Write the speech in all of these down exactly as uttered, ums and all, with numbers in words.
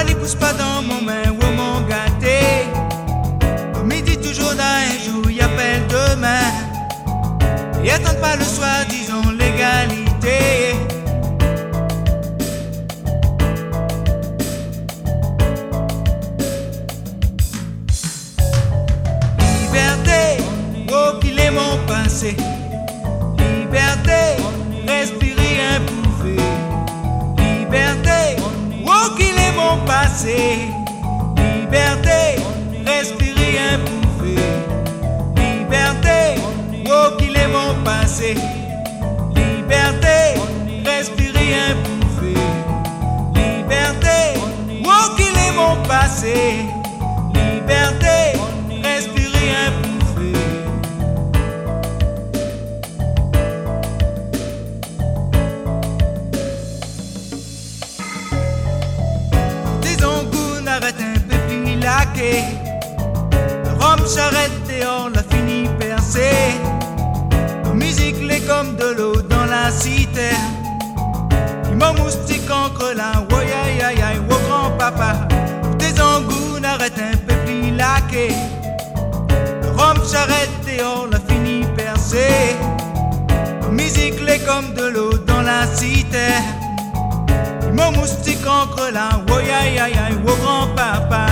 poil il pousse pas dans mon main ou mon gâté. Au midi toujours d'un jour, y appelle demain. Et attendent pas le soir, disons l'égalité. Liberté, oh qu'il est mon passé. Liberté, respirer improuvé. Liberté, oh qu'il est mon passé. Liberté, respirer improuvé. Liberté, oh qu'il est mon passé. Liberté, respirer improuvé. Liberté, oh qu'il est mon passé. Liberté, respirer improuvé. Disons qu'on arrête un peu plus laqué. Rome charrette dehors, la fini percée. La musique l'est comme de l'eau dans la cité. Il m'a moustique entre la woy aïe aïe aïe, wo grand-papa. Des angounes arrête un peu plus laqué. Rome charrette dehors, la fini percée. La musique l'est comme de l'eau dans la cité. Il m'a moustique entre la woy aïe aïe aïe, wo grand-papa.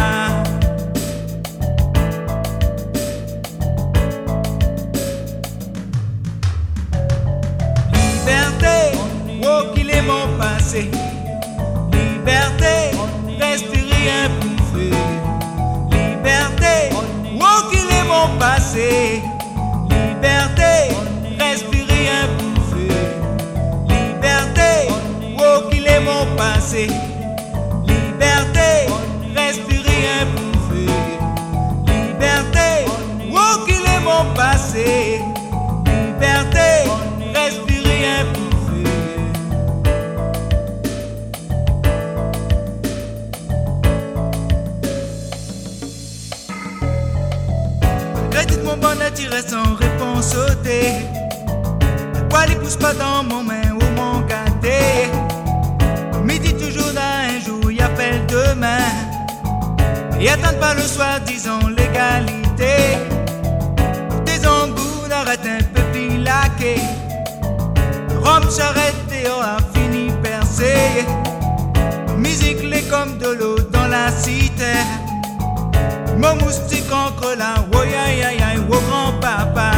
Liberté, oh qu'il est mon passé. Liberté, respirer improuvé. Liberté, oh qu'il est mon passé. Liberté, respirer improuvé. Liberté, oh qu'il est mon passé. Liberté, respirer improuvé. Liberté, oh qu'il est mon passé. Liberté, respirer improuvé. Malgré tout mon bonheur, tu restes sans réponse ôtée. Le poil il pousse pas dans mon main ou mon gâté. Midi toujours d'un jour, y appelle demain. Et attendent pas le soir, disons l'égalité. Des embouts arrête un peu plus laqué. Rome charrette dehors a fini percée. Musique l'est comme de l'eau dans la cité. Mon moustique entre la woy aïe aïe aïe, wo grand-papa.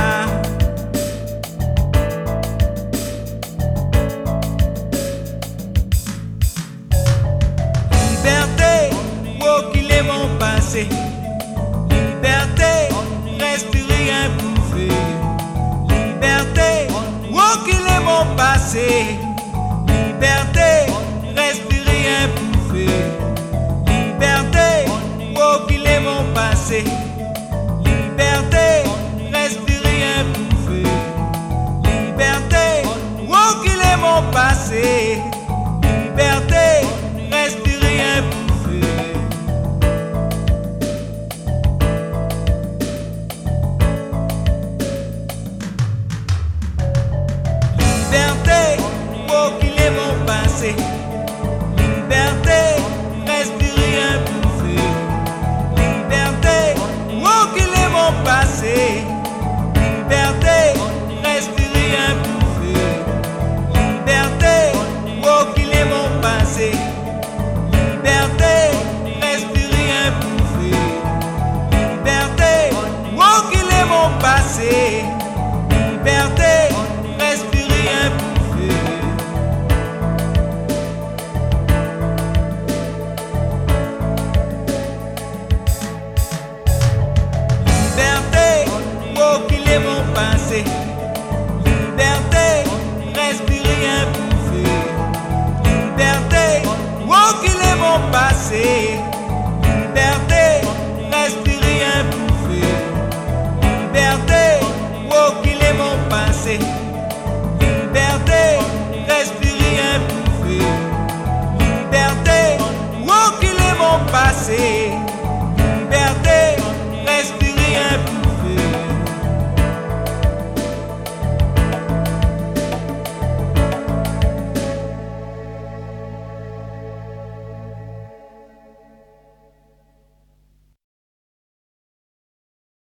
Liberté, oh qu'il est mon passé. Liberté, respirer improuvé. Liberté, oh qu'il est mon passé. Liberté, respirer improuvé. Liberté, oh qu'il est mon passé.